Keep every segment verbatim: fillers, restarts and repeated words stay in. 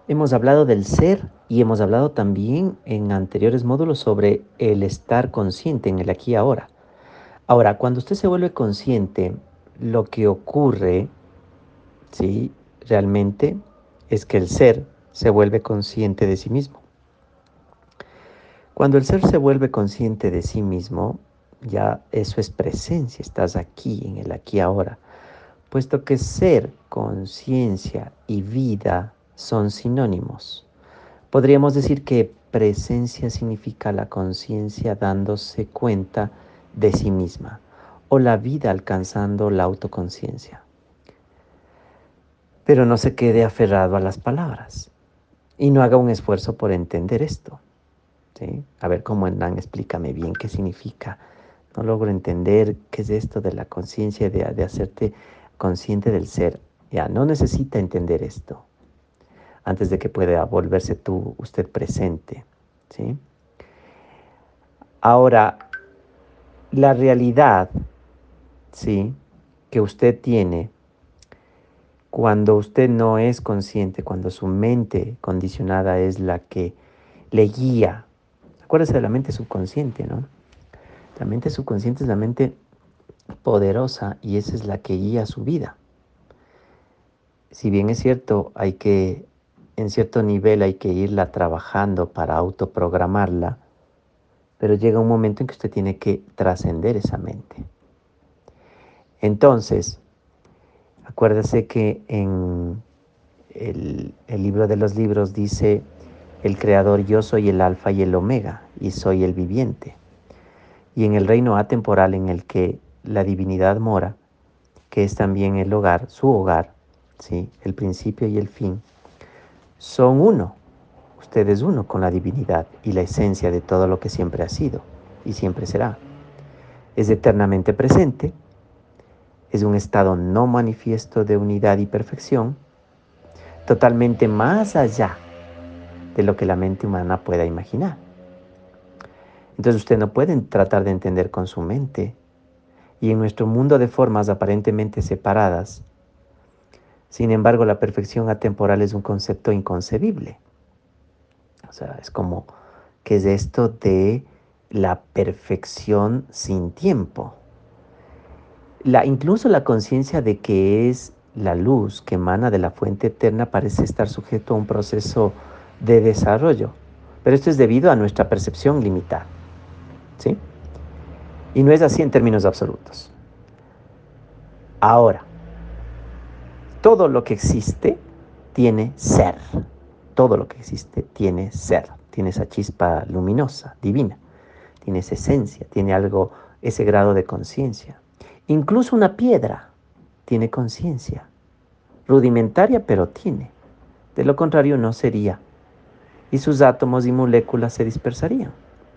Hemos hablado del ser y hemos hablado también en anteriores módulos sobre el estar consciente en el aquí y ahora. Ahora, cuando usted se vuelve consciente, lo que ocurre, ¿sí? Realmente es que el ser se vuelve consciente de sí mismo. Cuando el ser se vuelve consciente de sí mismo, ya eso es presencia, estás aquí, en el aquí y ahora. Puesto que ser, conciencia y vida son sinónimos. Podríamos decir que presencia significa la conciencia dándose cuenta de sí misma o la vida alcanzando la autoconciencia. Pero no se quede aferrado a las palabras y no haga un esfuerzo por entender esto. ¿Sí? A ver, cómo Hernán, explícame bien qué significa. No logro entender qué es esto de la conciencia, de, de hacerte consciente del ser. Ya, no necesita entender esto antes de que pueda volverse tú, usted presente. ¿Sí? Ahora, la realidad, ¿sí? Que usted tiene cuando usted no es consciente, cuando su mente condicionada es la que le guía. Acuérdese de la mente subconsciente, ¿no? La mente subconsciente es la mente poderosa y esa es la que guía su vida. Si bien es cierto, hay que, en cierto nivel hay que irla trabajando para autoprogramarla, pero llega un momento en que usted tiene que trascender esa mente. Entonces, acuérdese que en el, el libro de los libros dice, el creador, yo soy el alfa y el omega, y soy el viviente. Y en el reino atemporal en el que la divinidad mora, que es también el hogar, su hogar, ¿sí? El principio y el fin, son uno. Usted es uno con la divinidad y la esencia de todo lo que siempre ha sido y siempre será. Es eternamente presente, es un estado no manifiesto de unidad y perfección, totalmente más allá de lo que la mente humana pueda imaginar. Entonces usted no puede tratar de entender con su mente. Y en nuestro mundo de formas aparentemente separadas, sin embargo, la perfección atemporal es un concepto inconcebible. O sea, es como, ¿qué es esto de la perfección sin tiempo? La, incluso la conciencia de que es la luz que emana de la fuente eterna parece estar sujeto a un proceso de desarrollo. Pero esto es debido a nuestra percepción limitada, ¿sí? Y no es así en términos absolutos. Ahora, todo lo que existe tiene ser. Todo lo que existe tiene ser. Tiene esa chispa luminosa, divina. Tiene esa esencia, tiene algo, ese grado de conciencia. Incluso una piedra tiene conciencia. Rudimentaria, pero tiene. De lo contrario, no sería. Y sus átomos y moléculas se dispersarían.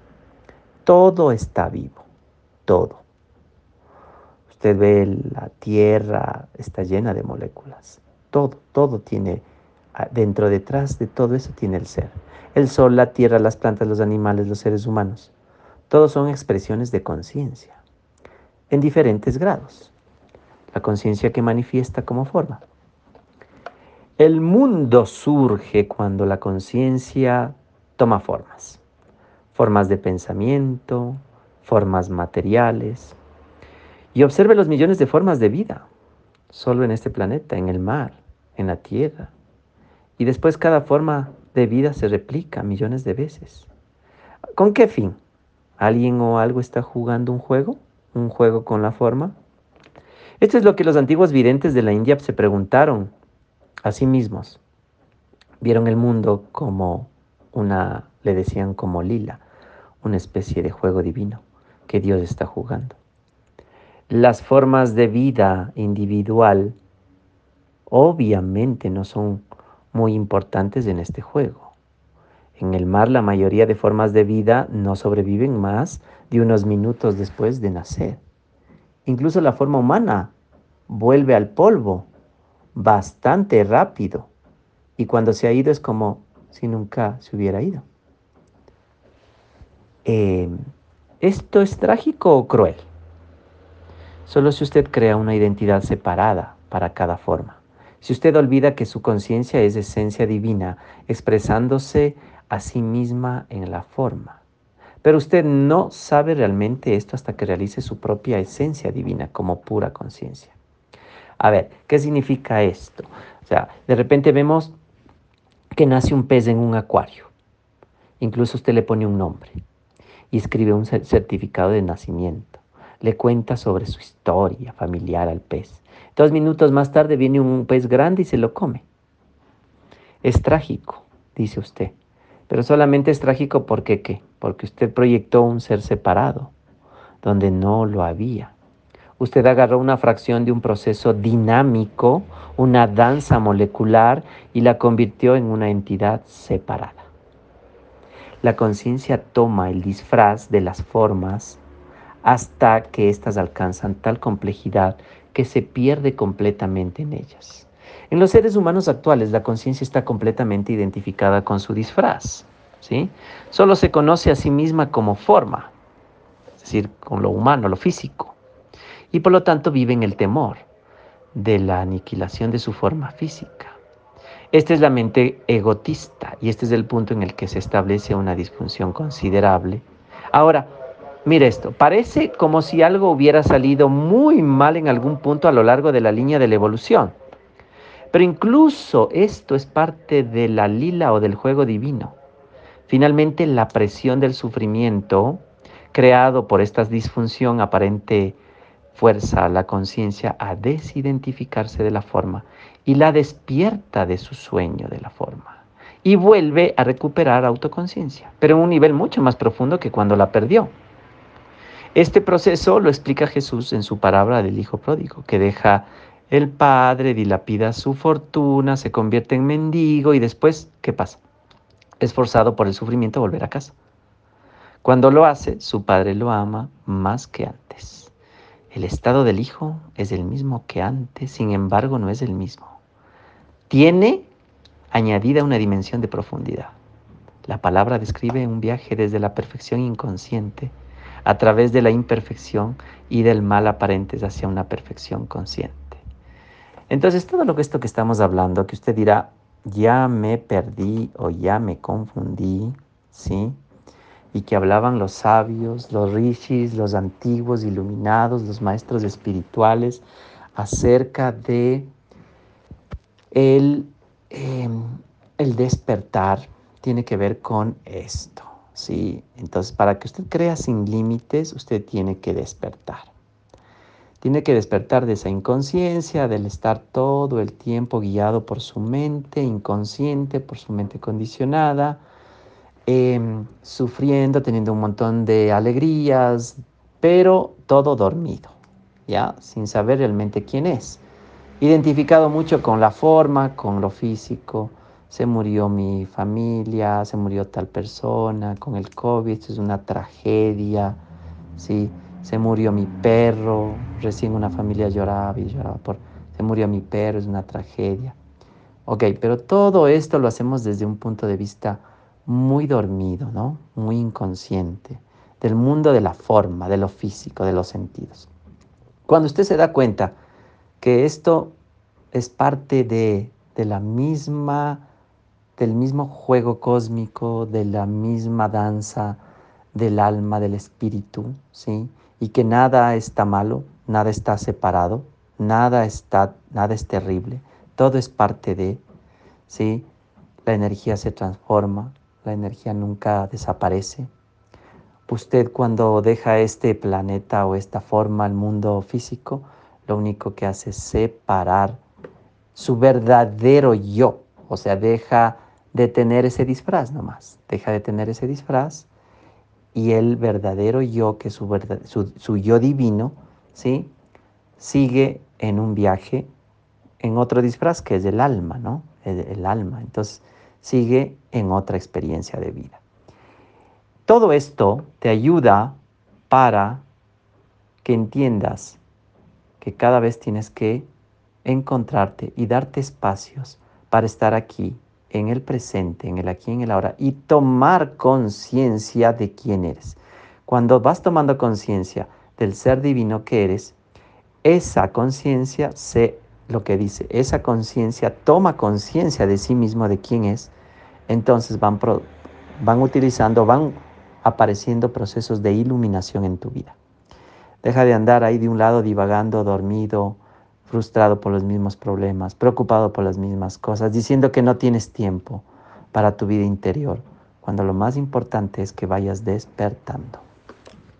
Todo está vivo. Todo. Usted ve la Tierra, está llena de moléculas. Todo, todo tiene, dentro, detrás de todo eso tiene el ser. El sol, la tierra, las plantas, los animales, los seres humanos. Todos son expresiones de conciencia, en diferentes grados. La conciencia que manifiesta como forma. El mundo surge cuando la conciencia toma formas. Formas de pensamiento, formas materiales. Y observe los millones de formas de vida. Solo en este planeta, en el mar, en la tierra. Y después cada forma de vida se replica millones de veces. ¿Con qué fin? ¿Alguien o algo está jugando un juego? ¿Un juego con la forma? Esto es lo que los antiguos videntes de la India se preguntaron a sí mismos. Vieron el mundo como una, le decían como lila, una especie de juego divino que Dios está jugando. Las formas de vida individual obviamente no son muy importantes en este juego. En el mar la mayoría de formas de vida no sobreviven más de unos minutos después de nacer. Incluso la forma humana vuelve al polvo bastante rápido y cuando se ha ido es como si nunca se hubiera ido. Eh, ¿Esto es trágico o cruel? Solo si usted crea una identidad separada para cada forma. Si usted olvida que su conciencia es esencia divina, expresándose a sí misma en la forma. Pero usted no sabe realmente esto hasta que realice su propia esencia divina como pura conciencia. A ver, ¿qué significa esto? O sea, de repente vemos que nace un pez en un acuario. Incluso usted le pone un nombre y escribe un certificado de nacimiento. Le cuenta sobre su historia familiar al pez. Dos minutos más tarde viene un pez grande y se lo come. Es trágico, dice usted. Pero solamente es trágico porque ¿qué? Porque usted proyectó un ser separado, donde no lo había. Usted agarró una fracción de un proceso dinámico, una danza molecular, y la convirtió en una entidad separada. La conciencia toma el disfraz de las formas hasta que éstas alcanzan tal complejidad que se pierde completamente en ellas. En los seres humanos actuales, la conciencia está completamente identificada con su disfraz, ¿sí? Solo se conoce a sí misma como forma, es decir, con lo humano, lo físico, y por lo tanto vive en el temor de la aniquilación de su forma física. Esta es la mente egotista y este es el punto en el que se establece una disfunción considerable. Ahora, mire esto, parece como si algo hubiera salido muy mal en algún punto a lo largo de la línea de la evolución. Pero incluso esto es parte de la lila o del juego divino. Finalmente, la presión del sufrimiento creado por esta disfunción aparente fuerza a la conciencia a desidentificarse de la forma y la despierta de su sueño de la forma y vuelve a recuperar autoconciencia, pero en un nivel mucho más profundo que cuando la perdió. Este proceso lo explica Jesús en su parábola del hijo pródigo, que deja el padre, dilapida su fortuna, se convierte en mendigo y después, ¿qué pasa? Es forzado por el sufrimiento a volver a casa. Cuando lo hace, su padre lo ama más que antes. El estado del hijo es el mismo que antes, sin embargo no es el mismo. Tiene añadida una dimensión de profundidad. La palabra describe un viaje desde la perfección inconsciente a través de la imperfección y del mal aparentes hacia una perfección consciente. Entonces, todo lo que esto que estamos hablando, que usted dirá, ya me perdí o ya me confundí, ¿sí? Y que hablaban los sabios, los rishis, los antiguos iluminados, los maestros espirituales, acerca de el, eh, el despertar, tiene que ver con esto, ¿sí? Entonces, para que usted crea sin límites, usted tiene que despertar. Tiene que despertar de esa inconsciencia, del estar todo el tiempo guiado por su mente inconsciente, por su mente condicionada, eh, sufriendo, teniendo un montón de alegrías, pero todo dormido, ¿ya? Sin saber realmente quién es. Identificado mucho con la forma, con lo físico. Se murió mi familia, se murió tal persona con el COVID, esto es una tragedia, ¿sí? Se murió mi perro, recién una familia lloraba y lloraba por, se murió mi perro, es una tragedia. Ok, pero todo esto lo hacemos desde un punto de vista muy dormido, ¿no? Muy inconsciente, del mundo de la forma, de lo físico, de los sentidos. Cuando usted se da cuenta que esto es parte de, de la misma, del mismo juego cósmico, de la misma danza del alma, del espíritu, ¿sí? Y que nada está malo, nada está separado, nada está, nada es terrible, todo es parte de, ¿sí? La energía se transforma, la energía nunca desaparece. Usted cuando deja este planeta o esta forma, el mundo físico, lo único que hace es separar su verdadero yo. O sea, deja de tener ese disfraz nomás. Deja de tener ese disfraz y el verdadero yo, que es su, verdad, su, su yo divino, ¿sí? Sigue en un viaje en otro disfraz que es el alma, ¿no? El, el alma. Entonces, sigue en otra experiencia de vida. Todo esto te ayuda para que entiendas que cada vez tienes que encontrarte y darte espacios para estar aquí, en el presente, en el aquí, en el ahora, y tomar conciencia de quién eres. Cuando vas tomando conciencia del ser divino que eres, esa conciencia se lo que dice, esa conciencia toma conciencia de sí mismo, de quién es, entonces van, pro, van utilizando, van apareciendo procesos de iluminación en tu vida. Deja de andar ahí de un lado divagando, dormido, frustrado por los mismos problemas, preocupado por las mismas cosas, diciendo que no tienes tiempo para tu vida interior, cuando lo más importante es que vayas despertando.